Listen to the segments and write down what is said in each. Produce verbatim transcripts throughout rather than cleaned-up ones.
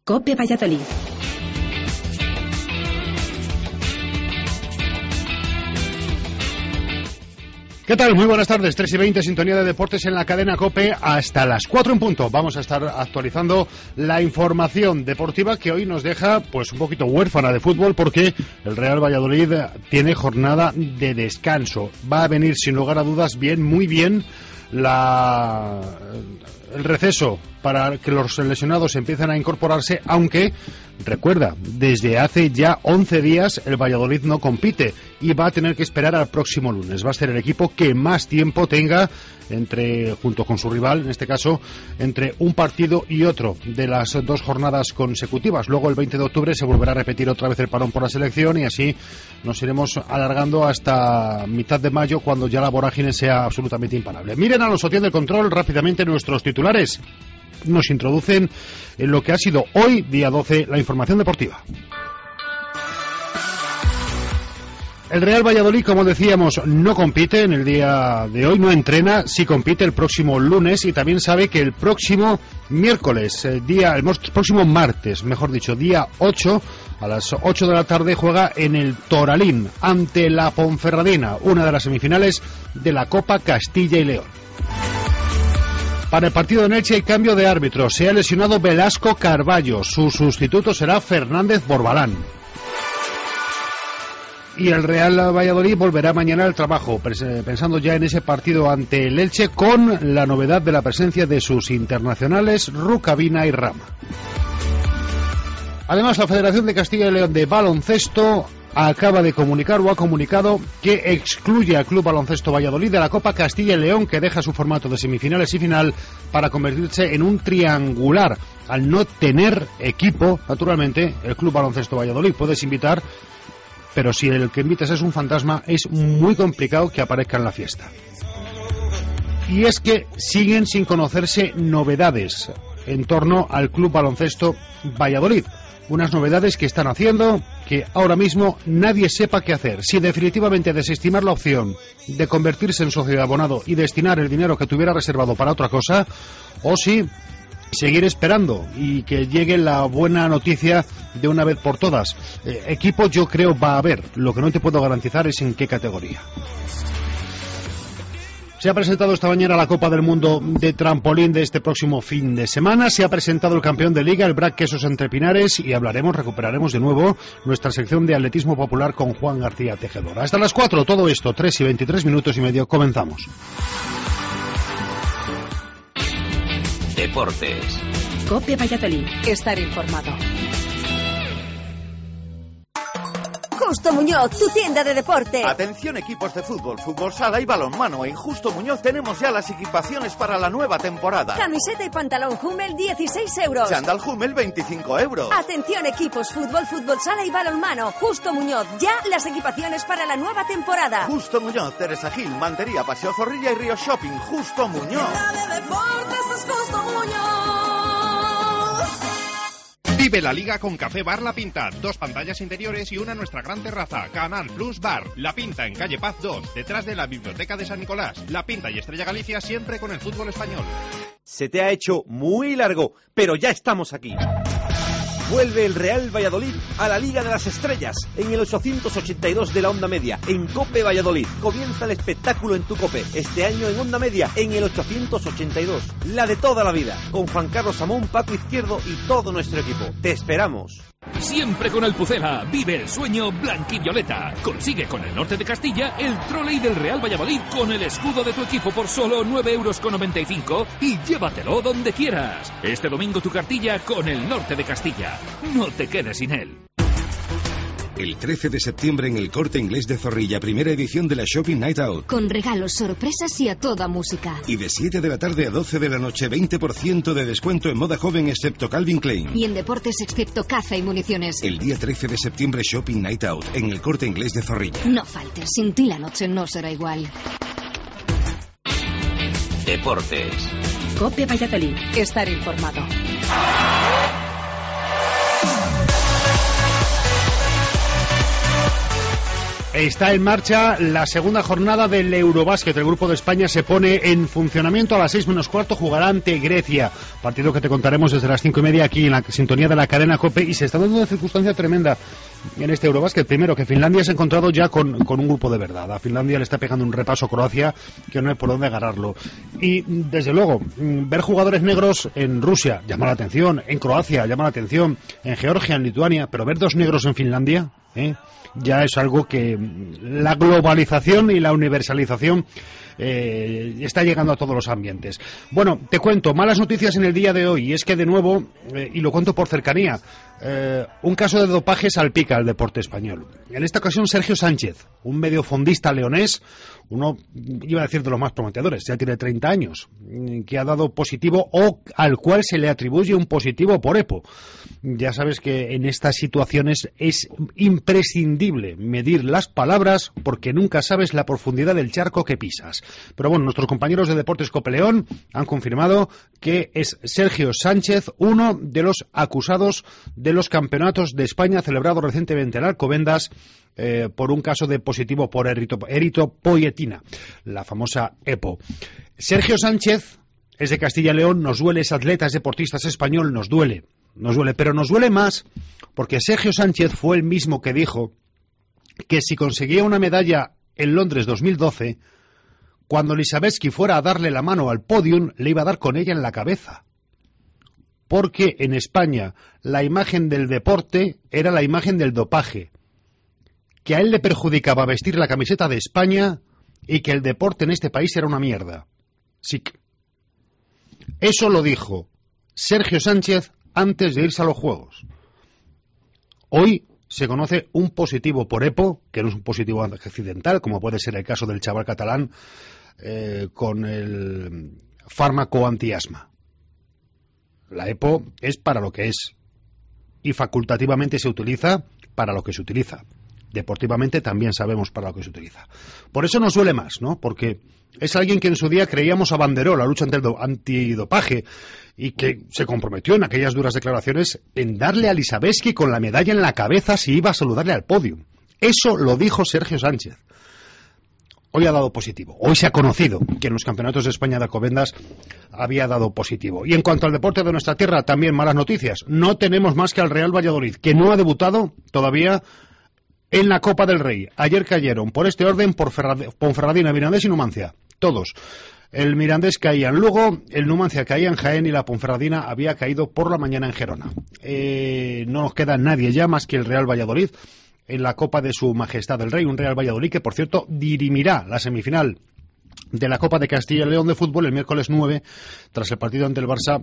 COPE Valladolid. ¿Qué tal? Muy buenas tardes, tres y veinte, sintonía de deportes en la cadena COPE hasta las cuatro en punto. Vamos a estar actualizando la información deportiva que hoy nos deja pues un poquito huérfana de fútbol porque el Real Valladolid tiene jornada de descanso. Va a venir sin lugar a dudas bien, muy bien la el receso para que los lesionados empiecen a incorporarse, aunque recuerda, desde hace ya once días el Valladolid no compite y va a tener que esperar al próximo lunes. Va a ser el equipo que más tiempo tenga entre, junto con su rival, en este caso, entre un partido y otro de las dos jornadas consecutivas. Luego el veinte de octubre se volverá a repetir otra vez el parón por la selección y así nos iremos alargando hasta mitad de mayo, cuando ya la vorágine sea absolutamente imparable. Miren a los Sotier del control rápidamente nuestros titulares. Nos introducen en lo que ha sido hoy, día doce, la información deportiva. El Real Valladolid, como decíamos, no compite en el día de hoy, no entrena, sí compite el próximo lunes y también sabe que el próximo miércoles, eh, día, el próximo martes, mejor dicho, día ocho, a las ocho de la tarde juega en el Toralín ante la Ponferradina, una de las semifinales de la Copa Castilla y León. Para el partido de Elche hay cambio de árbitro. Se ha lesionado Velasco Carballo. Su sustituto será Fernández Borbalán. Y el Real Valladolid volverá mañana al trabajo, pensando ya en ese partido ante el Elche, con la novedad de la presencia de sus internacionales Rukavina y Rama. Además, la Federación de Castilla y León de Baloncesto acaba de comunicar o ha comunicado que excluye al Club Baloncesto Valladolid de la Copa Castilla y León, que deja su formato de semifinales y final para convertirse en un triangular. Al no tener equipo, naturalmente, el Club Baloncesto Valladolid puedes invitar, pero si el que invitas es un fantasma, es muy complicado que aparezca en la fiesta. Y es que siguen sin conocerse novedades en torno al Club Baloncesto Valladolid. Unas novedades que están haciendo que ahora mismo nadie sepa qué hacer. Si definitivamente desestimar la opción de convertirse en socio de abonado y destinar el dinero que tuviera reservado para otra cosa, o si seguir esperando y que llegue la buena noticia de una vez por todas. Eh, equipo yo creo va a haber. Lo que no te puedo garantizar es en qué categoría. Se ha presentado esta mañana la Copa del Mundo de trampolín de este próximo fin de semana. Se ha presentado el campeón de Liga, el B R A C Quesos Entre Pinares, y hablaremos, recuperaremos de nuevo nuestra sección de atletismo popular con Juan García Tejedor. Hasta las cuatro, todo esto, tres y veintitrés minutos y medio, comenzamos. Deportes. COPE Valladolid. Estar informado. Justo Muñoz, tu tienda de deporte. Atención, equipos de fútbol, fútbol sala y balonmano. En Justo Muñoz tenemos ya las equipaciones para la nueva temporada. Camiseta y pantalón Hummel, dieciséis euros. Chándal Hummel, veinticinco euros. Atención, equipos, fútbol, fútbol sala y balonmano. Justo Muñoz, ya las equipaciones para la nueva temporada. Justo Muñoz, Teresa Gil, Mantería, Paseo Zorrilla y Río Shopping. Justo Muñoz. De deportes es Justo Muñoz. Vive la Liga con Café Bar La Pinta. Dos pantallas interiores y una en nuestra gran terraza. Canal Plus Bar. La Pinta en calle Paz dos, detrás de la Biblioteca de San Nicolás. La Pinta y Estrella Galicia siempre con el fútbol español. Se te ha hecho muy largo, pero ya estamos aquí. Vuelve el Real Valladolid a la Liga de las Estrellas en el ochocientos ochenta y dos de la Onda Media, en COPE Valladolid. Comienza el espectáculo en tu COPE, este año en Onda Media, en el ochocientos ochenta y dos. La de toda la vida, con Juan Carlos Samón, Paco Izquierdo y todo nuestro equipo. Te esperamos. Siempre con Alpucela, vive el sueño blanquivioleta. Consigue con el Norte de Castilla el troley del Real Valladolid con el escudo de tu equipo por solo nueve euros con noventa y cinco y llévatelo donde quieras. Este domingo tu cartilla con el Norte de Castilla. No te quedes sin él. El trece de septiembre en el Corte Inglés de Zorrilla, primera edición de la Shopping Night Out. Con regalos, sorpresas y a toda música. Y de siete de la tarde a doce de la noche, veinte por ciento de descuento en moda joven excepto Calvin Klein. Y en deportes excepto caza y municiones. El día trece de septiembre, Shopping Night Out en el Corte Inglés de Zorrilla. No faltes, sin ti la noche no será igual. Deportes. COPE Valladolid. Estar informado. está en marcha la segunda jornada del Eurobásquet. El grupo de España se pone en funcionamiento. A las seis menos cuarto jugará ante Grecia. Partido que te contaremos desde las cinco y media aquí en la sintonía de la cadena COPE. Y se está dando una circunstancia tremenda en este Eurobásquet. Primero, que Finlandia se ha encontrado ya con, con un grupo de verdad. A Finlandia le está pegando un repaso a Croacia que no hay por dónde agarrarlo. Y desde luego, ver jugadores negros en Rusia llama la atención, en Croacia llama la atención, en Georgia, en Lituania, pero ver dos negros en Finlandia, ¿eh? ya es algo que la globalización y la universalización eh, está llegando a todos los ambientes. Bueno, te cuento, malas noticias en el día de hoy, y es que de nuevo, eh, y lo cuento por cercanía, eh, un caso de dopaje salpica al deporte español. En esta ocasión Sergio Sánchez, un mediofondista leonés, uno, iba a decir de los más prometedores, ya tiene treinta años, que ha dado positivo o al cual se le atribuye un positivo por EPO. Ya sabes que en estas situaciones es imprescindible medir las palabras porque nunca sabes la profundidad del charco que pisas. Pero bueno, nuestros compañeros de Deportes Cope León han confirmado que es Sergio Sánchez uno de los acusados de los campeonatos de España celebrados recientemente en Alcobendas eh, por un caso de positivo por eritropoyetina, la famosa EPO. Sergio Sánchez es de Castilla y León, nos duele, es atleta, es deportista, es español, nos duele. Nos duele, pero nos duele más porque Sergio Sánchez fue el mismo que dijo que si conseguía una medalla en Londres dos mil doce, cuando Lisabeski fuera a darle la mano al podium, le iba a dar con ella en la cabeza. Porque en España la imagen del deporte era la imagen del dopaje, que a él le perjudicaba vestir la camiseta de España y que el deporte en este país era una mierda. Sí. Eso lo dijo Sergio Sánchez antes de irse a los Juegos. Hoy se conoce un positivo por EPO, que no es un positivo accidental, como puede ser el caso del chaval catalán eh, con el fármaco antiasma. La EPO es para lo que es y facultativamente se utiliza para lo que se utiliza. Deportivamente también sabemos para lo que se utiliza. Por eso nos duele más, ¿no? Porque es alguien que en su día creíamos abanderó la lucha antidopaje y que se comprometió en aquellas duras declaraciones en darle a Lisabeski con la medalla en la cabeza si iba a saludarle al podio. Eso lo dijo Sergio Sánchez. Hoy ha dado positivo. Hoy se ha conocido que en los campeonatos de España de Alcobendas había dado positivo. Y en cuanto al deporte de nuestra tierra, también malas noticias. No tenemos más que al Real Valladolid, que no ha debutado todavía en la Copa del Rey. Ayer cayeron, por este orden, por Ferrad- Ponferradina, Mirandés y Numancia. Todos. El Mirandés caía en Lugo, el Numancia caía en Jaén y la Ponferradina había caído por la mañana en Gerona. Eh, no nos queda nadie ya más que el Real Valladolid en la Copa de Su Majestad el Rey. Un Real Valladolid que, por cierto, dirimirá la semifinal de la Copa de Castilla y León de fútbol el miércoles nueve, tras el partido ante el Barça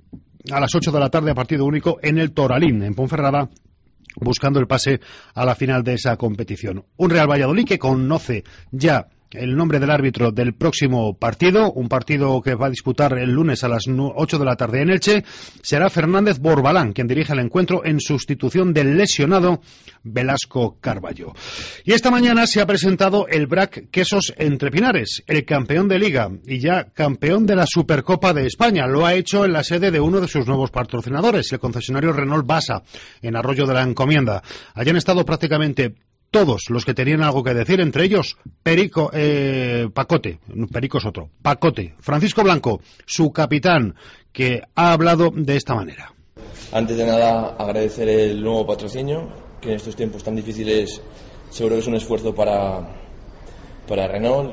a las ocho de la tarde a partido único en el Toralín, en Ponferrada, buscando el pase a la final de esa competición. Un Real Valladolid que conoce ya el nombre del árbitro del próximo partido, un partido que va a disputar el lunes a las ocho de la tarde en Elche. Será Fernández Borbalán quien dirige el encuentro en sustitución del lesionado Velasco Carballo. Y esta mañana se ha presentado el B R A C Quesos Entre Pinares, el campeón de Liga y ya campeón de la Supercopa de España. Lo ha hecho en la sede de uno de sus nuevos patrocinadores, el concesionario Renault Basa, en Arroyo de la Encomienda. Allí han estado prácticamente todos los que tenían algo que decir, entre ellos Perico, eh, Pacote, Perico es otro, Pacote, Francisco Blanco, su capitán, que ha hablado de esta manera. Antes de nada, agradecer el nuevo patrocinio, que en estos tiempos tan difíciles seguro que es un esfuerzo para, para Renault,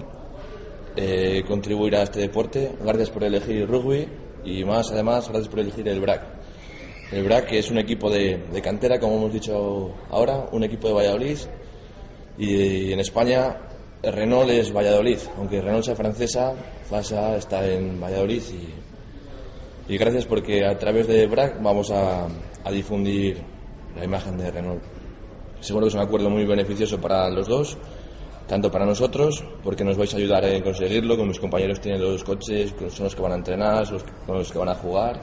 eh, contribuir a este deporte. Gracias por elegir rugby y más, además, gracias por elegir el B R A C. El B R A C, que es un equipo de, de cantera, como hemos dicho ahora, un equipo de Valladolid. Y en España Renault es Valladolid, aunque Renault sea francesa, Fasa está en Valladolid y, y gracias porque a través de B R A C vamos a, a difundir la imagen de Renault. Seguro que es un acuerdo muy beneficioso para los dos, tanto para nosotros, porque nos vais a ayudar en conseguirlo, con mis compañeros tienen los coches, son los que van a entrenar, son los que van a jugar,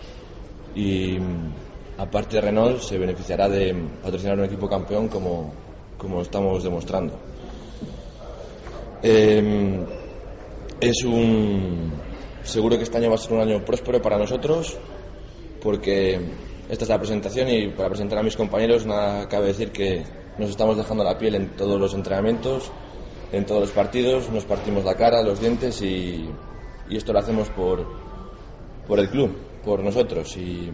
y aparte Renault se beneficiará de patrocinar un equipo campeón como como estamos demostrando. Eh, es un seguro que este año va a ser un año próspero para nosotros, porque esta es la presentación y para presentar a mis compañeros nada cabe decir que nos estamos dejando la piel en todos los entrenamientos, en todos los partidos, nos partimos la cara, los dientes y, y esto lo hacemos por, por el club, por nosotros. Y,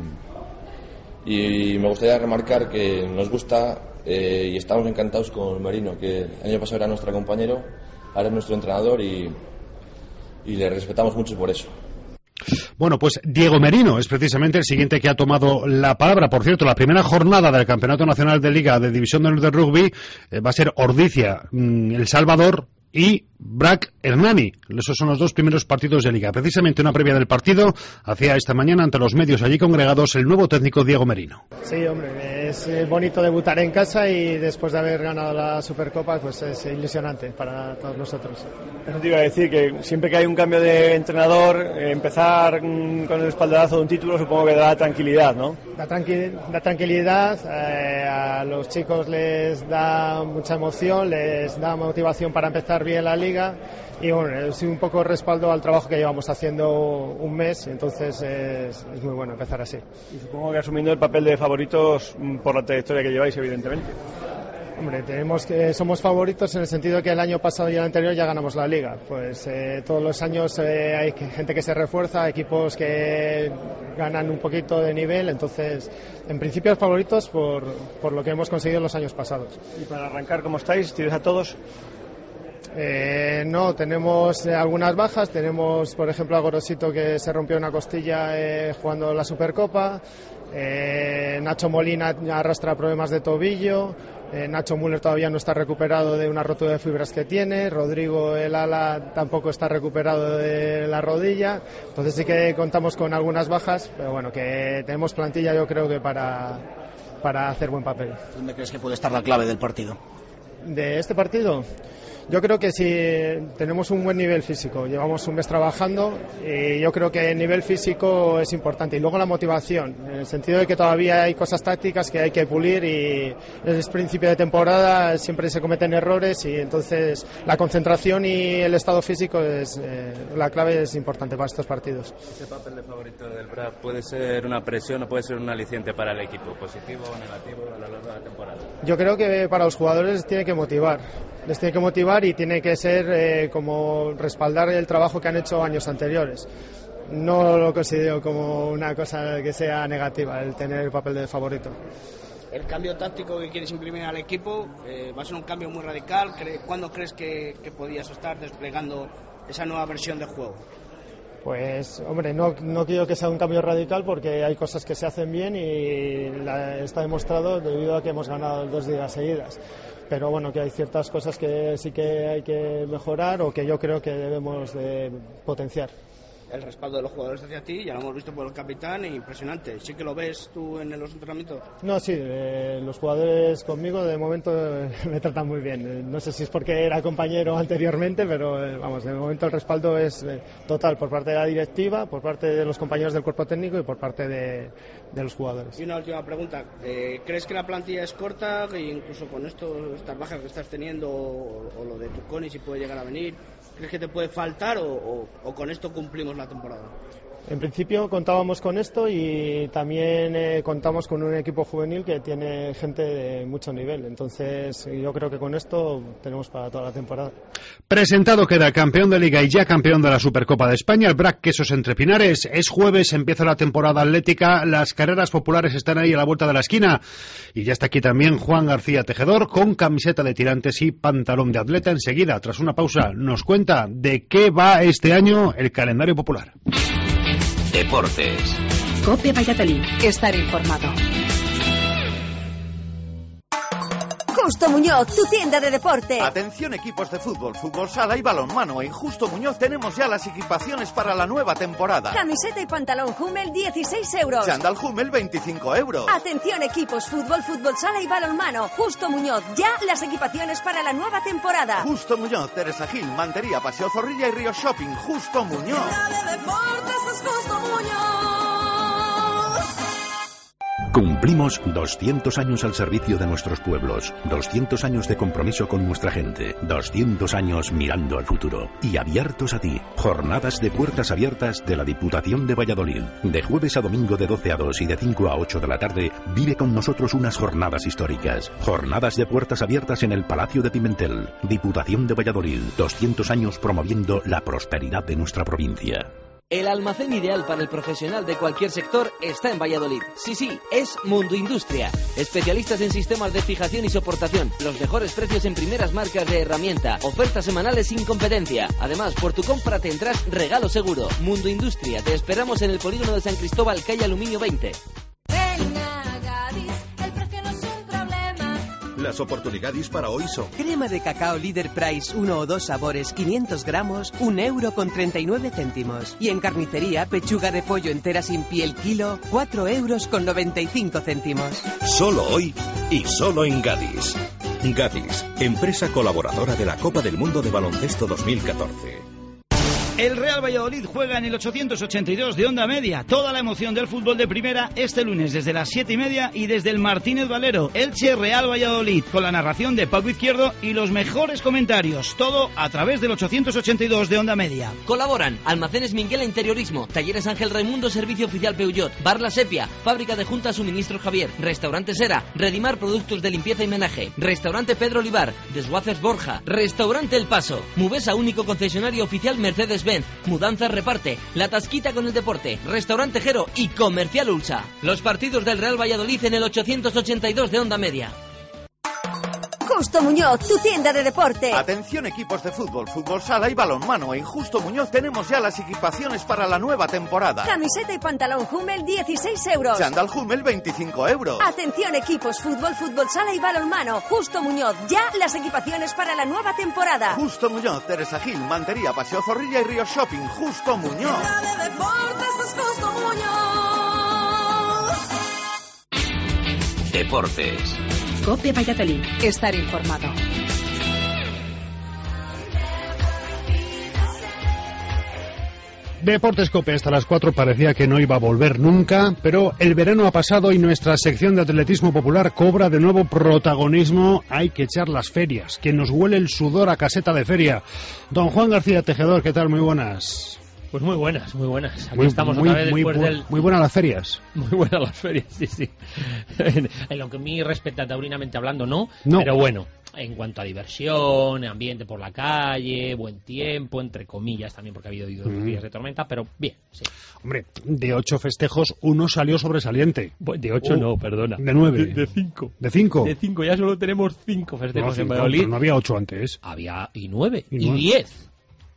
y me gustaría remarcar que nos gusta eh, y estamos encantados con Merino, que el año pasado era nuestro compañero, ahora es nuestro entrenador y, y le respetamos mucho por eso. Bueno, pues Diego Merino es precisamente el siguiente que ha tomado la palabra. Por cierto, la primera jornada del Campeonato Nacional de Liga de División de Honor de Rugby eh, va a ser Ordizia, mmm, El Salvador y Brac Hernani. Esos son los dos primeros partidos de Liga. Precisamente una previa del partido hacía esta mañana ante los medios allí congregados el nuevo técnico Diego Merino. Sí, hombre, es bonito debutar en casa y después de haber ganado la Supercopa, pues es ilusionante para todos nosotros. Eso te iba a decir, que siempre que hay un cambio de entrenador, eh, empezar mm, con el espaldarazo de un título supongo que da tranquilidad, ¿no? Da, tranqui da tranquilidad, eh, a los chicos les da mucha emoción, les da motivación para empezar bien la liga y bueno, es un poco respaldo al trabajo que llevamos haciendo un mes, entonces es, es muy bueno empezar así. Y supongo que asumiendo el papel de favoritos mm, por la trayectoria que lleváis, evidentemente. Hombre, tenemos que somos favoritos en el sentido de que el año pasado y el anterior ya ganamos la liga. Pues eh, todos los años eh, hay gente que se refuerza, equipos que ganan un poquito de nivel, entonces en principio favoritos por, por lo que hemos conseguido los años pasados. Y para arrancar, ¿cómo estáis? ¿Tienes a todos? Eh, no, tenemos eh, algunas bajas. Tenemos, por ejemplo, a Gorosito, que se rompió una costilla eh, jugando la Supercopa. Eh, Nacho Molina arrastra problemas de tobillo. Eh, Nacho Müller todavía no está recuperado de una rotura de fibras que tiene. Rodrigo, el ala, tampoco está recuperado de la rodilla. Entonces sí que contamos con algunas bajas, pero bueno, que tenemos plantilla, yo creo que para, para hacer buen papel. ¿Dónde crees que puede estar la clave del partido? ¿De este partido? Yo creo que si tenemos un buen nivel físico, llevamos un mes trabajando y yo creo que el nivel físico es importante y luego la motivación, en el sentido de que todavía hay cosas tácticas que hay que pulir y es principio de temporada, siempre se cometen errores y entonces la concentración y el estado físico es eh, la clave, es importante para estos partidos. ¿Ese papel de favorito del Brac puede ser una presión o puede ser un aliciente para el equipo, positivo o negativo a lo largo de la temporada? Yo creo que para los jugadores tiene que motivar, les tiene que motivar y tiene que ser eh, como respaldar el trabajo que han hecho años anteriores. No lo considero como una cosa que sea negativa el tener el papel de favorito. El cambio táctico que quieres imprimir al equipo eh, va a ser un cambio muy radical. ¿Cuándo crees que, que podías estar desplegando esa nueva versión de juego? Pues, hombre, no, no quiero que sea un cambio radical porque hay cosas que se hacen bien y la, está demostrado debido a que hemos ganado dos ligas seguidas. Pero bueno, que hay ciertas cosas que sí que hay que mejorar o que yo creo que debemos de potenciar. El respaldo de los jugadores hacia ti, ya lo hemos visto por el capitán, impresionante. ¿Sí que lo ves tú en los entrenamientos? No, sí, eh, los jugadores conmigo de momento eh, me tratan muy bien. Eh, no sé si es porque era compañero anteriormente, pero eh, vamos, de momento el respaldo es eh, total por parte de la directiva, por parte de los compañeros del cuerpo técnico y por parte de, de los jugadores. Y una última pregunta, eh, ¿crees que la plantilla es corta e incluso con esto, estas bajas que estás teniendo o, o lo de Tuconi si puede llegar a venir, crees que te puede faltar o, o, o con esto cumplimos la temporada? En principio contábamos con esto y también eh, contamos con un equipo juvenil que tiene gente de mucho nivel, entonces yo creo que con esto tenemos para toda la temporada. Presentado queda campeón de Liga y ya campeón de la Supercopa de España, el Brac Quesos Entre Pinares. Es jueves, empieza la temporada atlética, las carreras populares están ahí a la vuelta de la esquina y ya está aquí también Juan García Tejedor con camiseta de tirantes y pantalón de atleta. Enseguida, tras una pausa, nos cuenta de qué va este año el calendario popular. Deportes. COPE Valladolid. Estar informado. Justo Muñoz, tu tienda de deporte. Atención equipos de fútbol, fútbol sala y balonmano. En Justo Muñoz tenemos ya las equipaciones para la nueva temporada. Camiseta y pantalón Hummel, dieciséis euros. Chándal Hummel, veinticinco euros. Atención equipos, fútbol, fútbol sala y balonmano. Justo Muñoz, ya las equipaciones para la nueva temporada. Justo Muñoz, Teresa Gil, Mantería, Paseo Zorrilla y Río Shopping. Justo Muñoz. De deportes es Justo Muñoz. Cumplimos doscientos años al servicio de nuestros pueblos, doscientos años de compromiso con nuestra gente, doscientos años mirando al futuro y abiertos a ti. Jornadas de puertas abiertas de la Diputación de Valladolid. De jueves a domingo de doce a dos y de cinco a ocho de la tarde, vive con nosotros unas jornadas históricas. Jornadas de puertas abiertas en el Palacio de Pimentel. Diputación de Valladolid, doscientos años promoviendo la prosperidad de nuestra provincia. El almacén ideal para el profesional de cualquier sector está en Valladolid. Sí, sí, es Mundo Industria. Especialistas en sistemas de fijación y soportación. Los mejores precios en primeras marcas de herramienta. Ofertas semanales sin competencia. Además, por tu compra tendrás regalo seguro. Mundo Industria. Te esperamos en el polígono de San Cristóbal, calle Aluminio veinte. Las oportunidades para hoy son: crema de cacao Líder Price, uno o dos sabores, quinientos gramos, un euro con treinta y nueve céntimos. Y en carnicería, pechuga de pollo entera sin piel kilo, cuatro euros con noventa y cinco céntimos. Solo hoy y solo en Gadis. Gadis, empresa colaboradora de la Copa del Mundo de Baloncesto dos mil catorce. El Real Valladolid juega en el ochocientos ochenta y dos de Onda Media. Toda la emoción del fútbol de primera este lunes desde las siete y media y desde el Martínez Valero. Elche Real Valladolid, con la narración de Pablo Izquierdo y los mejores comentarios. Todo a través del ochocientos ochenta y dos de Onda Media. Colaboran Almacenes Minguela Interiorismo, Talleres Ángel Raimundo Servicio Oficial Peugeot, Bar La Sepia, Fábrica de Junta Suministros Javier, Restaurante Sera, Redimar Productos de Limpieza y Menaje, Restaurante Pedro Olivar, Desguaces Borja, Restaurante El Paso, Mubesa único concesionario oficial Mercedes-Benz, Mudanzas Reparte, La Tasquita con el Deporte, Restaurante Jero y Comercial Ulsa. Los partidos del Real Valladolid en el ochocientos ochenta y dos de Onda Media. Justo Muñoz, tu tienda de deporte. Atención equipos de fútbol, fútbol sala y balonmano. En Justo Muñoz tenemos ya las equipaciones para la nueva temporada. Camiseta y pantalón Hummel, dieciséis euros. Chándal Hummel, veinticinco euros. Atención equipos, fútbol, fútbol sala y balonmano. Justo Muñoz, ya las equipaciones para la nueva temporada. Justo Muñoz, Teresa Gil, Mantería, Paseo Zorrilla y Río Shopping. Justo Muñoz. De deportes es Justo Muñoz. Deportes. COPE Valladolid. Estar informado. Deportes COPE hasta las cuatro parecía que no iba a volver nunca, pero el verano ha pasado y nuestra sección de atletismo popular cobra de nuevo protagonismo. Hay que echar las ferias, que nos huele el sudor a caseta de feria. Don Juan García Tejedor, ¿qué tal? Muy buenas. Pues muy buenas, muy buenas. Aquí muy, estamos muy, otra vez muy, después bu del... Muy buenas las ferias. Muy buenas las ferias, sí, sí. en, en lo que a mí respecta taurinamente hablando, no, no. Pero bueno, en cuanto a diversión, ambiente por la calle, buen tiempo, entre comillas también, porque ha habido dos mm. días de tormenta, pero bien, sí. Hombre, de ocho festejos, uno salió sobresaliente. De ocho uh, no, perdona. De nueve. De, de cinco. ¿De cinco? De cinco, ya solo tenemos cinco festejos no, cinco, en Valladolid. No, no había ocho antes. Había y nueve, y, y nueve. diez.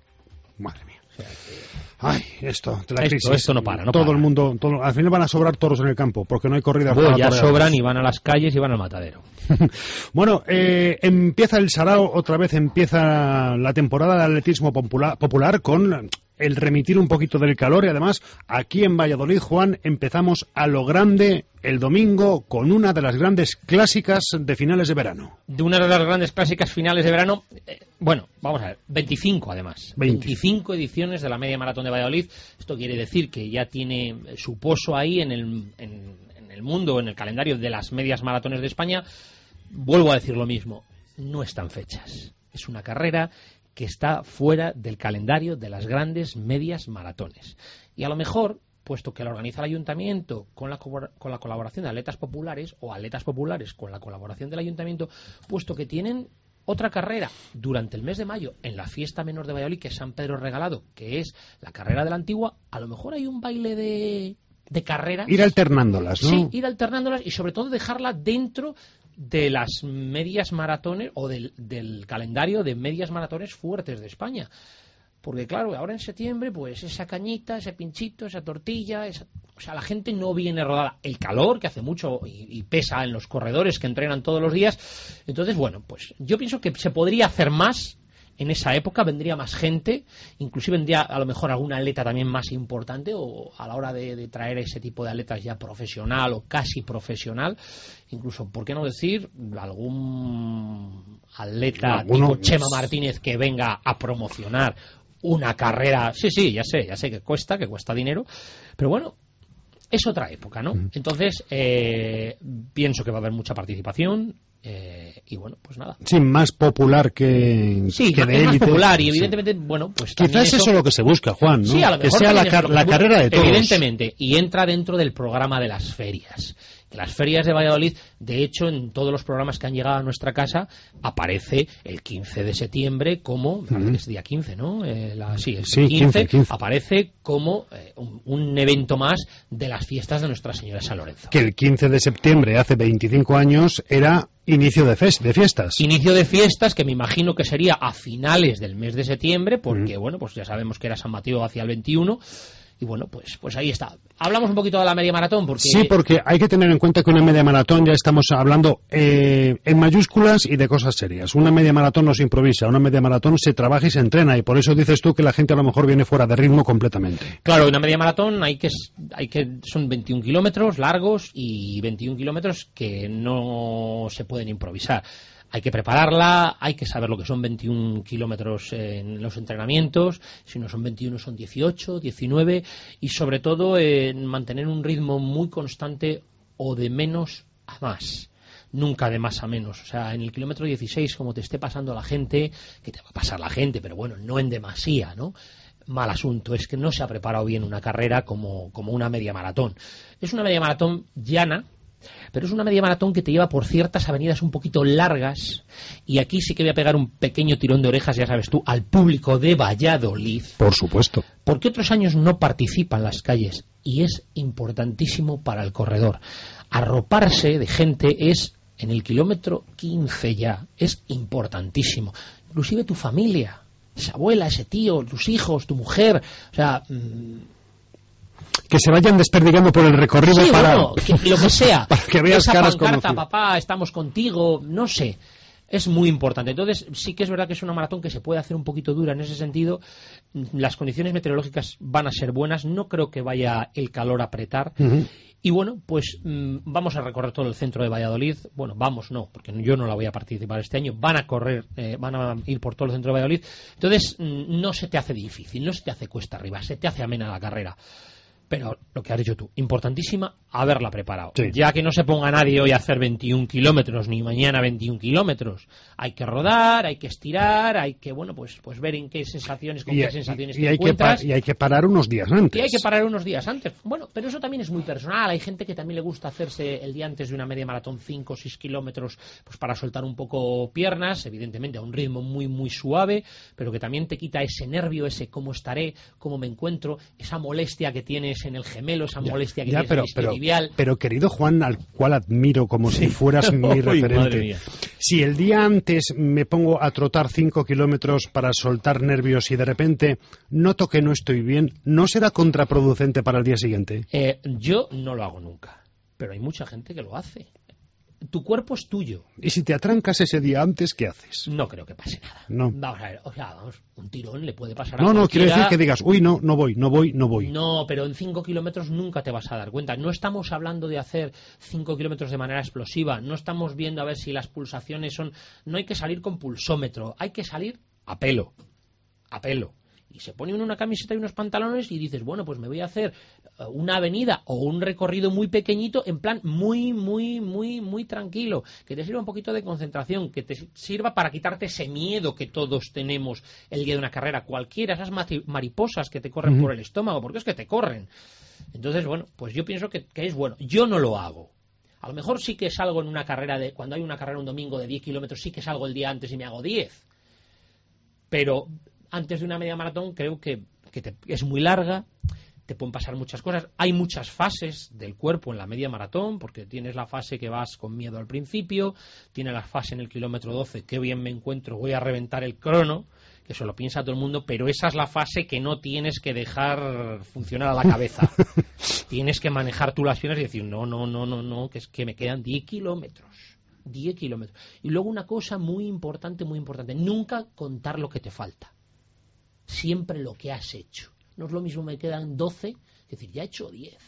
Madre mía. O sea, que... Ay, esto, de la esto, crisis. Esto no para, no Todo para. el mundo, todo, al final van a sobrar toros en el campo, porque no hay corridas. Bueno, ya sobran y van a las calles y van al matadero. Bueno, eh, empieza el Sarao, otra vez empieza la temporada de atletismo popular, popular con el remitir un poquito del calor y además aquí en Valladolid, Juan, empezamos a lo grande el domingo con una de las grandes clásicas de finales de verano. De una de las grandes clásicas finales de verano, eh, bueno, vamos a ver, veinticinco además. veinte. veinticinco ediciones de la media maratón de Valladolid. Esto quiere decir que ya tiene su poso ahí en el, en, en el mundo, en el calendario de las medias maratones de España. Vuelvo a decir lo mismo, no están fechas. Es una carrera que está fuera del calendario de las grandes medias maratones. Y a lo mejor, puesto que la organiza el ayuntamiento con la, con la colaboración de atletas populares, o atletas populares con la colaboración del ayuntamiento, puesto que tienen otra carrera durante el mes de mayo en la fiesta menor de Valladolid, que es San Pedro Regalado, que es la carrera de la Antigua, a lo mejor hay un baile de, de carreras. Ir alternándolas, ¿no? Sí, ir alternándolas y sobre todo dejarla dentro de las medias maratones o del, del calendario de medias maratones fuertes de España. Porque claro, ahora en septiembre, pues esa cañita, ese pinchito, esa tortilla, esa... o sea, la gente no viene rodada. El calor, que hace mucho y, y pesa en los corredores que entrenan todos los días. Entonces, bueno, pues yo pienso que se podría hacer más en esa época, vendría más gente, inclusive vendría a lo mejor algún atleta también más importante, o a la hora de, de traer ese tipo de atletas ya profesional o casi profesional, incluso, ¿por qué no decir algún atleta ¿Alguno? tipo Chema Martínez que venga a promocionar una carrera? Sí, sí, ya sé, ya sé que cuesta, que cuesta dinero, pero bueno, es otra época, ¿no? Uh-huh. Entonces, eh, pienso que va a haber mucha participación. Eh, y bueno, pues nada. Sí, más popular que, sí, que de élite. Sí, más popular y evidentemente, sí. bueno, pues quizás eso... eso es lo que se busca, Juan, ¿no? Sí, a lo que mejor sea la, car la carrera de todos. Evidentemente, y entra dentro del programa de las ferias. Que las ferias de Valladolid, de hecho, en todos los programas que han llegado a nuestra casa, aparece el quince de septiembre como, uh-huh. es día quince, ¿no? Eh, la, sí, el sí, quince, quince, quince. Aparece como eh, un, un evento más de las fiestas de Nuestra Señora de San Lorenzo. Que el quince de septiembre, hace veinticinco años, era inicio de, fest de fiestas. Inicio de fiestas, que me imagino que sería a finales del mes de septiembre, porque, uh-huh. bueno, pues ya sabemos que era San Mateo hacia el veintiuno. Y bueno, pues pues ahí está. Hablamos un poquito de la media maratón porque... Sí, porque hay que tener en cuenta que una media maratón, ya estamos hablando eh, en mayúsculas y de cosas serias. Una media maratón no se improvisa, una media maratón se trabaja y se entrena, y por eso dices tú que la gente a lo mejor viene fuera de ritmo completamente. Claro, una media maratón hay que, hay que son veintiún kilómetros largos y veintiún kilómetros que no se pueden improvisar. Hay que prepararla, hay que saber lo que son veintiún kilómetros en los entrenamientos, si no son veintiuno son dieciocho, diecinueve, y sobre todo en mantener un ritmo muy constante o de menos a más. Nunca de más a menos. O sea, en el kilómetro dieciséis, como te esté pasando la gente, que te va a pasar la gente, pero bueno, no en demasía, ¿no? Mal asunto, es que no se ha preparado bien una carrera como, como una media maratón. Es una media maratón llana, pero es una media maratón que te lleva por ciertas avenidas un poquito largas, y aquí sí que voy a pegar un pequeño tirón de orejas, ya sabes tú, al público de Valladolid. Por supuesto. Porque otros años no participan las calles, y es importantísimo para el corredor. Arroparse de gente es, en el kilómetro quince ya, es importantísimo. Inclusive tu familia, esa abuela, ese tío, tus hijos, tu mujer, o sea... Mmm, que se vayan desperdigando por el recorrido sí, para, bueno, que, lo que sea, para que veas esa caras pancarta, conocidas. Papá, estamos contigo, no sé, es muy importante. Entonces sí que es verdad que es una maratón que se puede hacer un poquito dura en ese sentido. Las condiciones meteorológicas van a ser buenas, no creo que vaya el calor a apretar. Uh-huh. Y bueno, pues mmm, vamos a recorrer todo el centro de Valladolid. Bueno, vamos, no, porque yo no la voy a participar este año. Van a correr, eh, van a ir por todo el centro de Valladolid. Entonces mmm, no se te hace difícil, no se te hace cuesta arriba, se te hace amena la carrera. Pero lo que has dicho tú, importantísima, haberla preparado. Sí. Ya que no se ponga nadie hoy a hacer veintiún kilómetros, ni mañana veintiún kilómetros. Hay que rodar, hay que estirar, hay que, bueno, pues pues ver en qué sensaciones, con y, qué sensaciones y, y te hay encuentras. Que y hay que parar unos días antes. Y hay que parar unos días antes. Bueno, pero eso también es muy personal. Hay gente que también le gusta hacerse el día antes de una media maratón cinco o seis kilómetros, pues para soltar un poco piernas, evidentemente a un ritmo muy, muy suave, pero que también te quita ese nervio, ese cómo estaré, cómo me encuentro, esa molestia que tienes en el gemelo, esa ya, molestia que ya, tienes pero, en el pero, isquiotibial. pero querido Juan, al cual admiro como sí. si fueras mi Uy, referente, si el día antes me pongo a trotar cinco kilómetros para soltar nervios y de repente noto que no estoy bien, ¿no será contraproducente para el día siguiente? Eh, yo no lo hago nunca, pero hay mucha gente que lo hace. Tu cuerpo es tuyo. ¿Y si te atrancas ese día antes, qué haces? No creo que pase nada. No. Vamos a ver, o sea, vamos, un tirón le puede pasar a No, no, cualquiera. quiere decir que digas, uy, no, no voy, no voy, no voy. No, pero en cinco kilómetros nunca te vas a dar cuenta. No estamos hablando de hacer cinco kilómetros de manera explosiva. No estamos viendo a ver si las pulsaciones son... No hay que salir con pulsómetro. Hay que salir a pelo. A pelo. Y se pone uno una camiseta y unos pantalones y dices, bueno, pues me voy a hacer una avenida o un recorrido muy pequeñito en plan muy, muy, muy, muy tranquilo, que te sirva un poquito de concentración, que te sirva para quitarte ese miedo que todos tenemos el día de una carrera, cualquiera, esas mariposas que te corren uh-huh. por el estómago, porque es que te corren. Entonces, bueno, pues yo pienso que, que es bueno. Yo no lo hago. A lo mejor sí que salgo en una carrera, de cuando hay una carrera un domingo de diez kilómetros, sí que salgo el día antes y me hago diez. Pero... antes de una media maratón creo que, que te, es muy larga, te pueden pasar muchas cosas. Hay muchas fases del cuerpo en la media maratón, porque tienes la fase que vas con miedo al principio, tienes la fase en el kilómetro doce, qué bien me encuentro, voy a reventar el crono, que eso lo piensa todo el mundo, pero esa es la fase que no tienes que dejar funcionar a la cabeza. Tienes que manejar tú las piernas y decir, no, no, no, no, no, que es que me quedan diez kilómetros. diez kilómetros. Y luego una cosa muy importante, muy importante, nunca contar lo que te falta. Siempre lo que has hecho. No es lo mismo me quedan doce, es decir, ya he hecho diez.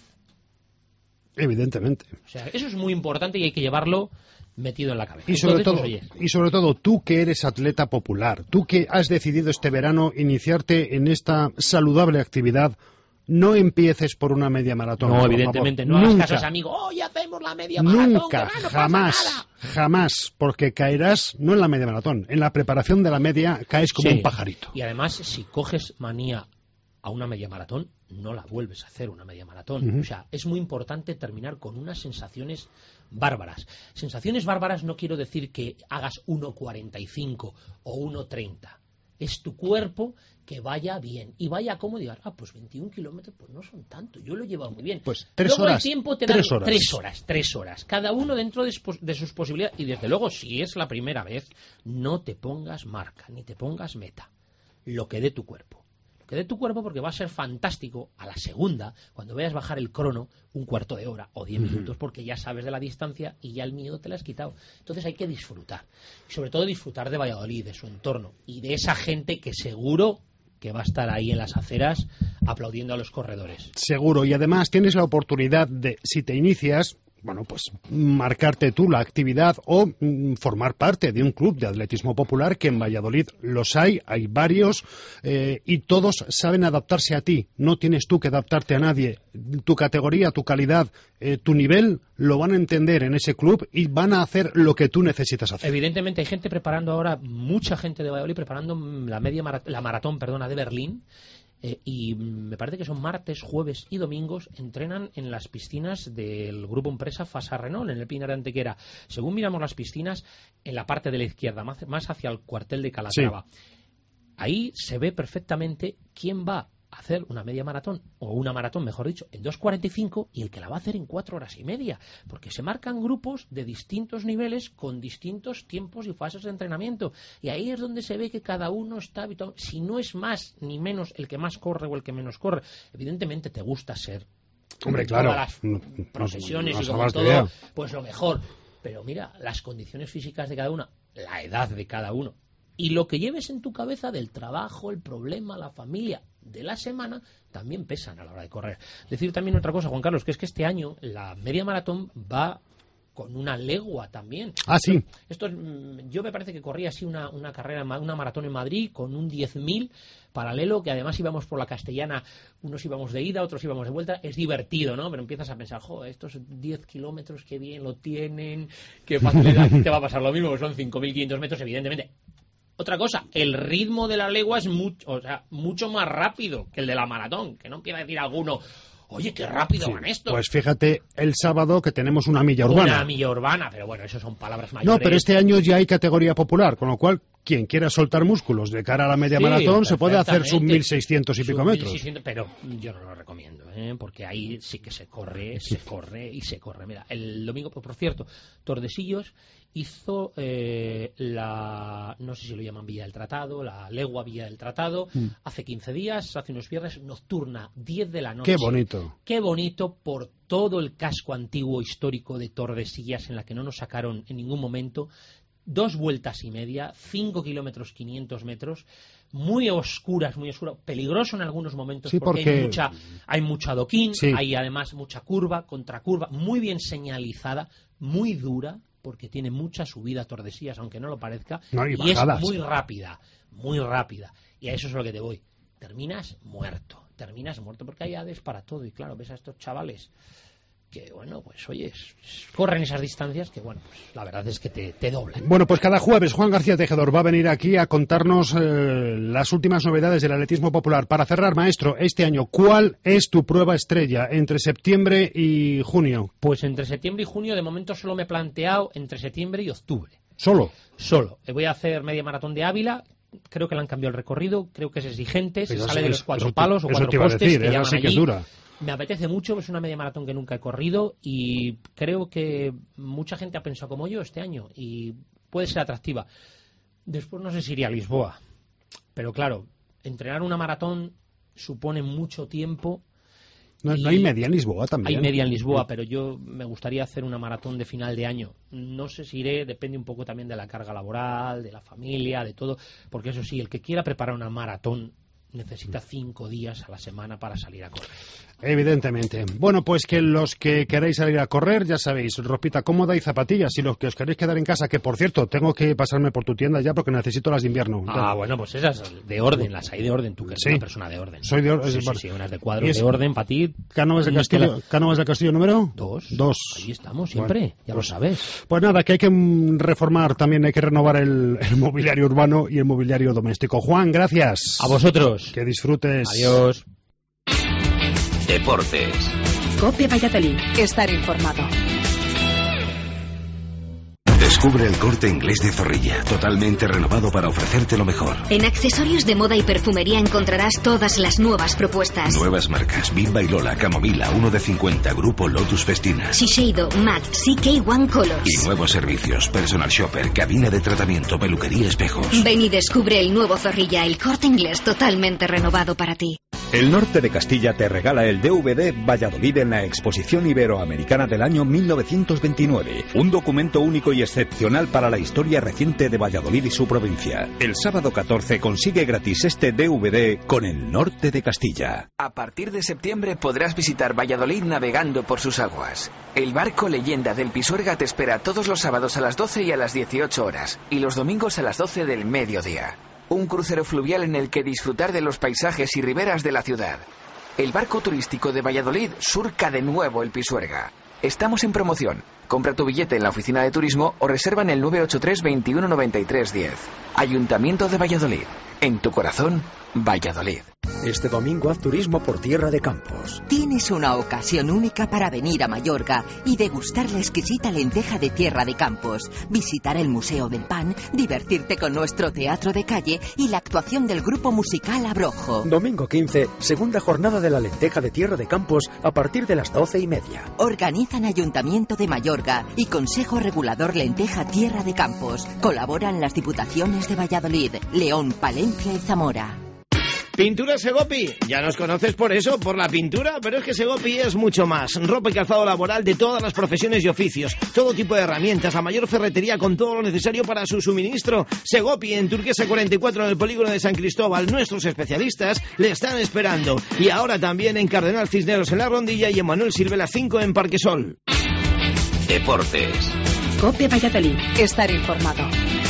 Evidentemente. O sea, eso es muy importante y hay que llevarlo metido en la cabeza. Y sobre, Entonces, todo, pues, y sobre todo, tú que eres atleta popular, tú que has decidido este verano iniciarte en esta saludable actividad, no empieces por una media maratón. No, por evidentemente, favor. no hagas Nunca. casos amigos, hoy hacemos la media maratón. Nunca, que, ah, no jamás, pasa nada. jamás, porque caerás no en la media maratón, en la preparación de la media caes como Sí. un pajarito. Y además, si coges manía a una media maratón, no la vuelves a hacer una media maratón. Uh-huh. O sea, es muy importante terminar con unas sensaciones bárbaras. Sensaciones bárbaras no quiero decir que hagas uno cuarenta y cinco o uno treinta. Es tu cuerpo que vaya bien y vaya como digas, ah, pues veintiún kilómetros, pues no son tanto, yo lo he llevado muy bien. Pues tres Luego horas. el tiempo te tres da horas. tres horas, tres horas, cada uno dentro de, de sus posibilidades. Y desde luego, si es la primera vez, no te pongas marca, ni te pongas meta, lo que dé tu cuerpo. Que de tu cuerpo, porque va a ser fantástico a la segunda, cuando veas bajar el crono un cuarto de hora o diez minutos, porque ya sabes de la distancia y ya el miedo te lo has quitado. Entonces hay que disfrutar, y sobre todo disfrutar de Valladolid, de su entorno y de esa gente que seguro que va a estar ahí en las aceras aplaudiendo a los corredores. Seguro, y además tienes la oportunidad de, si te inicias, bueno, pues marcarte tú la actividad o mm, formar parte de un club de atletismo popular, que en Valladolid los hay, hay varios, eh, y todos saben adaptarse a ti. No tienes tú que adaptarte a nadie. Tu categoría, tu calidad, eh, tu nivel lo van a entender en ese club y van a hacer lo que tú necesitas hacer. Evidentemente hay gente preparando ahora, mucha gente de Valladolid preparando la media marat- la maratón, perdona, de Berlín. Eh, y me parece que son martes, jueves y domingos, entrenan en las piscinas del grupo empresa Fasa Renault, en el Pinar de Antequera. Según miramos las piscinas, en la parte de la izquierda, más, más hacia el cuartel de Calatrava, sí. Ahí se ve perfectamente quién va a hacer una media maratón, o una maratón, mejor dicho, en dos cuarenta y cinco, y el que la va a hacer en cuatro horas y media, porque se marcan grupos de distintos niveles con distintos tiempos y fases de entrenamiento, y ahí es donde se ve que cada uno está habituado. Si no es más ni menos el que más corre o el que menos corre, evidentemente te gusta ser, hombre, claro, todas las profesiones no, no, no y como todo, idea. Pues lo mejor, pero mira, las condiciones físicas de cada una, la edad de cada uno, y lo que lleves en tu cabeza del trabajo, el problema, la familia de la semana, también pesan a la hora de correr. Decir también otra cosa, Juan Carlos, que es que este año la media maratón va con una legua también. Ah, sí. Esto, esto, yo me parece que corría así una, una carrera, una maratón en Madrid con un diez mil paralelo, que además íbamos por la Castellana, unos íbamos de ida, otros íbamos de vuelta. Es divertido, ¿no? Pero empiezas a pensar, jo, estos diez kilómetros, qué bien lo tienen, qué facilidad, te va a pasar lo mismo, que son cinco mil quinientos metros, evidentemente. Otra cosa, el ritmo de la legua es mucho, o sea, mucho más rápido que el de la maratón, que no empieza a decir alguno, oye, qué rápido Sí, van estos. pues fíjate, el sábado que tenemos una milla urbana. Una milla urbana, pero bueno, eso son palabras mayores. No, pero este año ya hay categoría popular, con lo cual, quien quiera soltar músculos de cara a la media Sí, maratón se puede hacer sus perfectamente. mil seiscientos y pico Sus metros. mil seiscientos, pero yo no lo recomiendo, ¿eh? Porque ahí sí que se corre, se corre y se corre. Mira, el domingo, por cierto, Tordesillas hizo eh, la, no sé si lo llaman Villa del Tratado, la legua Villa del Tratado, Mm. hace quince días, hace unos viernes, nocturna, diez de la noche. Qué bonito. Qué bonito por todo el casco antiguo histórico de Tordesillas, en la que no nos sacaron en ningún momento. Dos vueltas y media, cinco kilómetros, quinientos metros, muy oscuras, muy oscuras, peligroso en algunos momentos, Sí, porque, porque- hay mucha, hay mucho adoquín, Sí. hay además mucha curva, contracurva, muy bien señalizada, muy dura, porque tiene mucha subida Tordesillas, aunque no lo parezca, No, y y es bajadas. muy rápida, muy rápida, y a eso es a lo que te voy. Terminas muerto, terminas muerto, porque hay ades para todo, y claro, ves a estos chavales que, bueno, pues oye, corren esas distancias que, bueno, pues la verdad es que te, te doblan. Bueno, pues cada jueves Juan García Tejedor va a venir aquí a contarnos eh, las últimas novedades del atletismo popular. Para cerrar, maestro, este año, ¿cuál es tu prueba estrella entre septiembre y junio? Pues entre septiembre y junio, de momento solo me he planteado entre septiembre y octubre. ¿Solo? Solo. Voy a hacer media maratón de Ávila. Creo que le han cambiado el recorrido, creo que es exigente, se Eso sale es- de los cuatro eso te- palos o eso cuatro te iba a postes decir, que esa llaman sí que es allí. dura. Me apetece mucho, es una media maratón que nunca he corrido y creo que mucha gente ha pensado como yo este año y puede ser atractiva. Después no sé si iría a Lisboa, pero claro, entrenar una maratón supone mucho tiempo. ¿No, Y no hay media en Lisboa también? Hay media en Lisboa, pero yo me gustaría hacer una maratón de final de año. No sé si iré, depende un poco también de la carga laboral, de la familia, de todo, porque eso sí, el que quiera preparar una maratón necesita cinco días a la semana para salir a correr. Evidentemente. Bueno, pues que los que queréis salir a correr, ya sabéis, ropita cómoda y zapatillas. Y los que os queréis quedar en casa, que por cierto, tengo que pasarme por tu tienda ya porque necesito las de invierno. Ah, ya. Bueno, pues esas de orden, las hay de orden. Tú que eres sí. una persona de orden. Soy de orden. Sí, sí, sí, unas de cuadros es... de orden para ti. ¿Cánovas de Castillo, la... Cánovas de Castillo número? Dos. Dos. Ahí estamos, siempre, bueno, ya pues, lo sabes. Pues nada, que hay que reformar, también hay que renovar el, el mobiliario urbano y el mobiliario doméstico. Juan, gracias. A vosotros. Que disfrutes. Adiós. Deportes. COPE Valladolid. Estar informado. Descubre el Corte Inglés de Zorrilla, totalmente renovado para ofrecerte lo mejor. En accesorios de moda y perfumería encontrarás todas las nuevas propuestas. Nuevas marcas, Bimba y Lola, Camomila, uno de cincuenta, Grupo Lotus Festina. Shiseido, MAC, C K One Colors. Y nuevos servicios, Personal Shopper, cabina de tratamiento, peluquería, espejos. Ven y descubre el nuevo Zorrilla, el Corte Inglés totalmente renovado para ti. El norte de Castilla te regala el D V D Valladolid en la Exposición Iberoamericana del año mil novecientos veintinueve. Un documento único y excepcional para la historia reciente de Valladolid y su provincia. El sábado catorce consigue gratis este D V D con el norte de Castilla. A partir de septiembre podrás visitar Valladolid navegando por sus aguas. El barco Leyenda del Pisuerga te espera todos los sábados a las doce y a las dieciocho horas y los domingos a las doce del mediodía. Un crucero fluvial en el que disfrutar de los paisajes y riberas de la ciudad. El barco turístico de Valladolid surca de nuevo el Pisuerga. Estamos en promoción. Compra tu billete en la oficina de turismo o reserva en el nueve ocho tres, veintiuno, noventa y tres, diez. Ayuntamiento de Valladolid. En tu corazón, Valladolid. Este domingo haz turismo por Tierra de Campos. Tienes una ocasión única para venir a Mallorca y degustar la exquisita lenteja de Tierra de Campos, visitar el Museo del Pan, divertirte con nuestro teatro de calle y la actuación del grupo musical Abrojo. Domingo quince, segunda jornada de la lenteja de Tierra de Campos a partir de las doce y media. Organizan Ayuntamiento de Mallorca y Consejo Regulador Lenteja Tierra de Campos. Colaboran las diputaciones de Valladolid, León, Palencia y Zamora. Pintura Segopi, ya nos conoces por eso, por la pintura, pero es que Segopi es mucho más. Ropa y calzado laboral de todas las profesiones y oficios, todo tipo de herramientas, la mayor ferretería con todo lo necesario para su suministro. Segopi en Turquesa cuarenta y cuatro en el polígono de San Cristóbal, nuestros especialistas le están esperando. Y ahora también en Cardenal Cisneros en La Rondilla y en Manuel Sirvela cinco en Parquesol. Deportes. COPE Valladolid. Estar informado.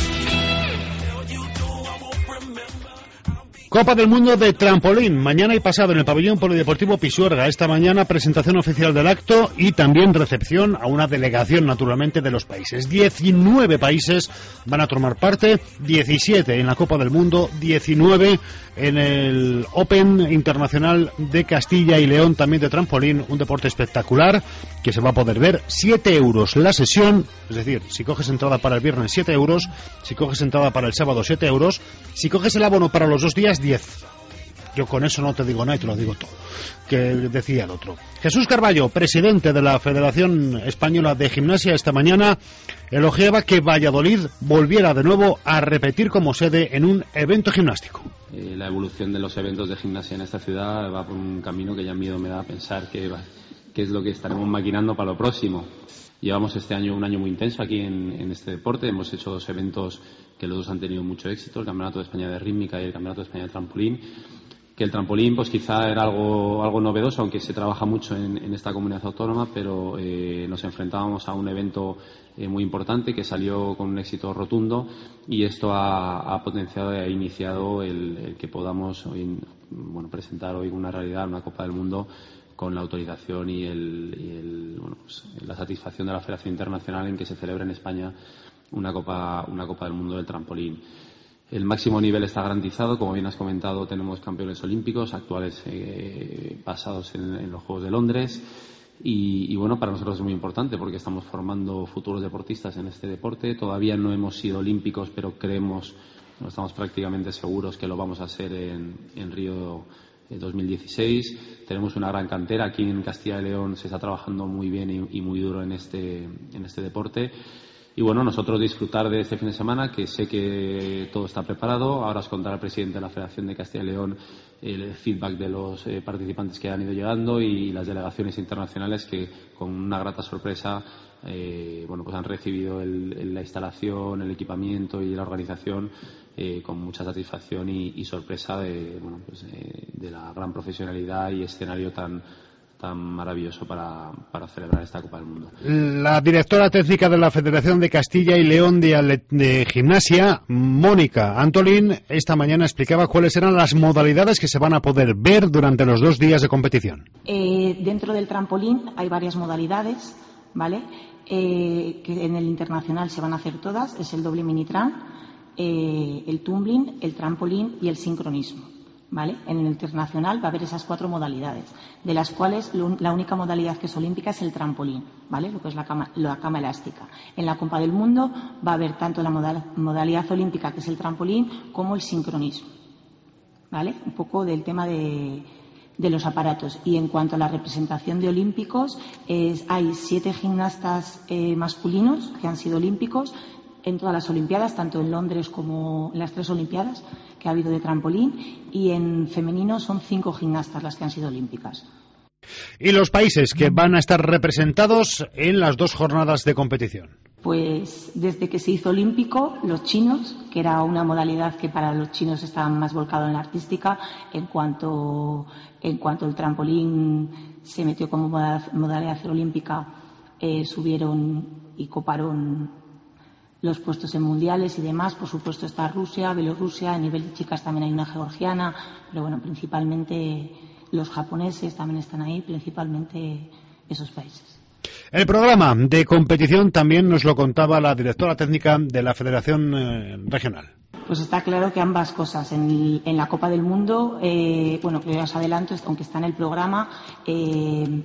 Copa del Mundo de trampolín, mañana y pasado en el pabellón polideportivo Pisuerga. Esta mañana presentación oficial del acto y también recepción a una delegación, naturalmente, de los países. diecinueve países van a tomar parte, diecisiete en la Copa del Mundo, diecinueve en el Open Internacional de Castilla y León, también de trampolín, un deporte espectacular que se va a poder ver. siete euros la sesión, es decir, si coges entrada para el viernes, siete euros, si coges entrada para el sábado, siete euros, si coges el abono para los dos días, diez. Yo con eso no te digo nada y te lo digo todo, que decía el otro. Jesús Carballo, presidente de la Federación Española de Gimnasia, esta mañana elogiaba que Valladolid volviera de nuevo a repetir como sede en un evento gimnástico. Eh, la evolución de los eventos de gimnasia en esta ciudad va por un camino que ya miedo me da a pensar que, va, que es lo que estaremos maquinando para lo próximo. Llevamos este año un año muy intenso aquí en, en este deporte. Hemos hecho dos eventos que los dos han tenido mucho éxito, el Campeonato de España de Rítmica y el Campeonato de España de Trampolín. Que el trampolín pues quizá era algo, algo novedoso, aunque se trabaja mucho en, en esta comunidad autónoma, pero eh, nos enfrentábamos a un evento eh, muy importante que salió con un éxito rotundo y esto ha, ha potenciado y ha iniciado el, el que podamos hoy, bueno, presentar hoy una realidad, una Copa del Mundo con la autorización y, el, y el, bueno, pues, la satisfacción de la Federación Internacional en que se celebre en España una Copa, una Copa del Mundo del trampolín. El máximo nivel está garantizado, como bien has comentado, tenemos campeones olímpicos, actuales eh, pasados en, en los Juegos de Londres y, y bueno, para nosotros es muy importante porque estamos formando futuros deportistas en este deporte. Todavía no hemos sido olímpicos, pero creemos, no estamos prácticamente seguros que lo vamos a ser en, en Río dos mil dieciséis. Tenemos una gran cantera aquí en Castilla y León, se está trabajando muy bien y, y muy duro en este, en este deporte. Y bueno, nosotros disfrutar de este fin de semana, que sé que todo está preparado. Ahora os contará el presidente de la Federación de Castilla y León el feedback de los eh, participantes que han ido llegando y las delegaciones internacionales que con una grata sorpresa eh, bueno, pues han recibido el, el, la instalación, el equipamiento y la organización eh, con mucha satisfacción y, y sorpresa de, bueno, pues, eh, de la gran profesionalidad y escenario tan tan maravilloso para, para celebrar esta Copa del Mundo. La directora técnica de la Federación de Castilla y León de, de Gimnasia, Mónica Antolín, esta mañana explicaba cuáles eran las modalidades que se van a poder ver durante los dos días de competición. Eh, dentro del trampolín hay varias modalidades, ¿vale? Eh, que en el internacional se van a hacer todas, es el doble minitran, eh, el tumbling, el trampolín y el sincronismo. ¿Vale? En el internacional va a haber esas cuatro modalidades, de las cuales lo, la única modalidad que es olímpica es el trampolín, ¿vale? Lo que es la cama, la cama elástica. En la Copa del Mundo va a haber tanto la modal, modalidad olímpica, que es el trampolín, como el sincronismo, ¿vale? Un poco del tema de, de los aparatos. Y en cuanto a la representación de olímpicos, es, hay siete gimnastas eh, masculinos que han sido olímpicos en todas las Olimpiadas, tanto en Londres como en las tres Olimpiadas que ha habido de trampolín, y en femenino son cinco gimnastas las que han sido olímpicas. ¿Y los países que van a estar representados en las dos jornadas de competición? Pues desde que se hizo olímpico, los chinos, que era una modalidad que para los chinos estaba más volcado en la artística, en cuanto, en cuanto el trampolín se metió como modalidad olímpica, eh, subieron y coparon los puestos en mundiales y demás. Por supuesto está Rusia, Bielorrusia, a nivel de chicas también hay una georgiana, pero bueno, principalmente los japoneses también están ahí, principalmente esos países. El programa de competición también nos lo contaba la directora técnica de la Federación eh, Regional. Pues está claro que ambas cosas. En, en la Copa del Mundo, eh, bueno, que ya os adelanto, aunque está en el programa, eh,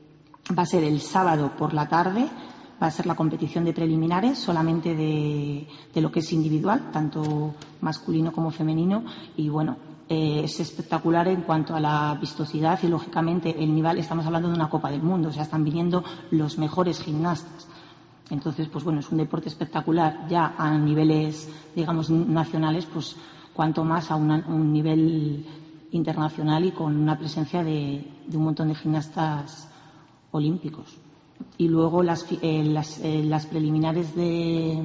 va a ser el sábado por la tarde. Va a ser la competición de preliminares solamente de, de lo que es individual, tanto masculino como femenino, y bueno, eh, es espectacular en cuanto a la vistosidad y lógicamente el nivel. Estamos hablando de una Copa del Mundo, o sea, están viniendo los mejores gimnastas. Entonces, pues bueno, es un deporte espectacular ya a niveles, digamos, nacionales, pues cuanto más a una, un nivel internacional y con una presencia de, de un montón de gimnastas olímpicos. Y luego las, eh, las, eh, las preliminares de,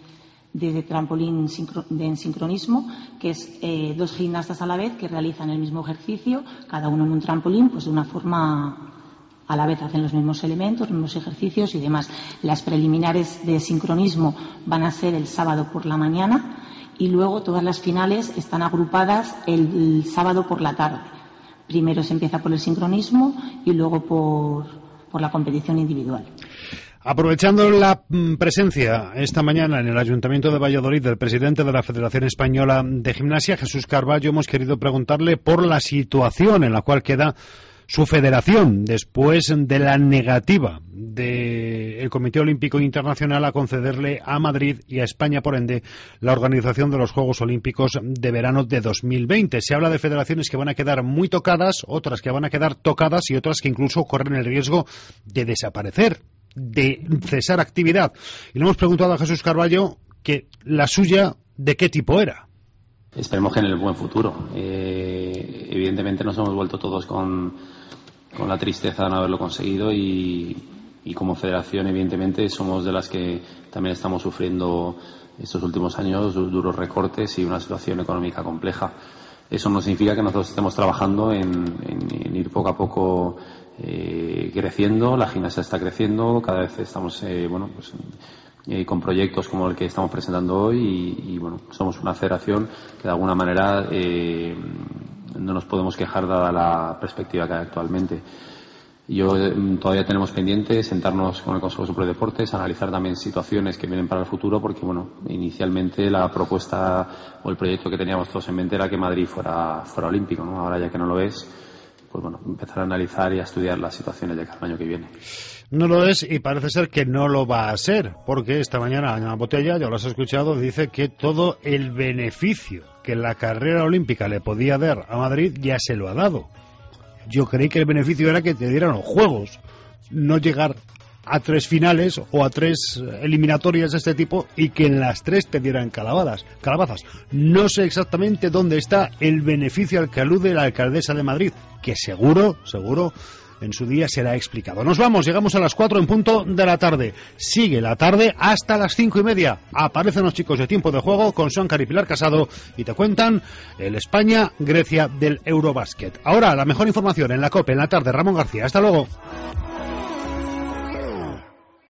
de, de trampolín sincro, de, en sincronismo, que es eh, dos gimnastas a la vez que realizan el mismo ejercicio, cada uno en un trampolín, pues de una forma a la vez hacen los mismos elementos, los mismos ejercicios y demás. Las preliminares de sincronismo van a ser el sábado por la mañana y luego todas las finales están agrupadas el, el sábado por la tarde. Primero se empieza por el sincronismo y luego por por la competición individual. Aprovechando la presencia esta mañana en el Ayuntamiento de Valladolid del presidente de la Federación Española de Gimnasia, Jesús Carballo, hemos querido preguntarle por la situación en la cual queda su federación después de la negativa del Comité Olímpico Internacional a concederle a Madrid y a España, por ende, la organización de los Juegos Olímpicos de verano de dos mil veinte. Se habla de federaciones que van a quedar muy tocadas, otras que van a quedar tocadas y otras que incluso corren el riesgo de desaparecer, de cesar actividad. Y le hemos preguntado a Jesús Carballo que la suya, ¿de qué tipo era? Esperemos que en el buen futuro. Eh, evidentemente nos hemos vuelto todos con, con la tristeza de no haberlo conseguido y, y como federación evidentemente somos de las que también estamos sufriendo estos últimos años duros recortes y una situación económica compleja. Eso no significa que nosotros estemos trabajando en, en, en ir poco a poco eh, creciendo. La gimnasia está creciendo, cada vez estamos eh, bueno pues eh, con proyectos como el que estamos presentando hoy y, y bueno, somos una federación que de alguna manera eh, no nos podemos quejar dada la perspectiva que hay actualmente. Yo eh, todavía tenemos pendiente sentarnos con el Consejo Superior de Deportes, analizar también situaciones que vienen para el futuro, porque bueno, inicialmente la propuesta o el proyecto que teníamos todos en mente era que Madrid fuera, fuera olímpico, ¿no? Ahora ya que no lo es, pues bueno, empezar a analizar y a estudiar las situaciones de cada año que viene. No lo es y parece ser que no lo va a ser, porque esta mañana Ana Botella, ya lo has escuchado, dice que todo el beneficio que la carrera olímpica le podía dar a Madrid ya se lo ha dado. Yo creí que el beneficio era que te dieran los Juegos, no llegar a tres finales o a tres eliminatorias de este tipo y que en las tres te dieran calabazas. calabazas. No sé exactamente dónde está el beneficio al que alude la alcaldesa de Madrid, que seguro, seguro, en su día será explicado. Nos vamos, llegamos a las cuatro en punto de la tarde. Sigue la tarde hasta las cinco y media. Aparecen los chicos de Tiempo de Juego con Suancar y Pilar Casado y te cuentan el España-Grecia del Eurobásquet. Ahora, la mejor información en la COPE, en la tarde. Ramón García, hasta luego.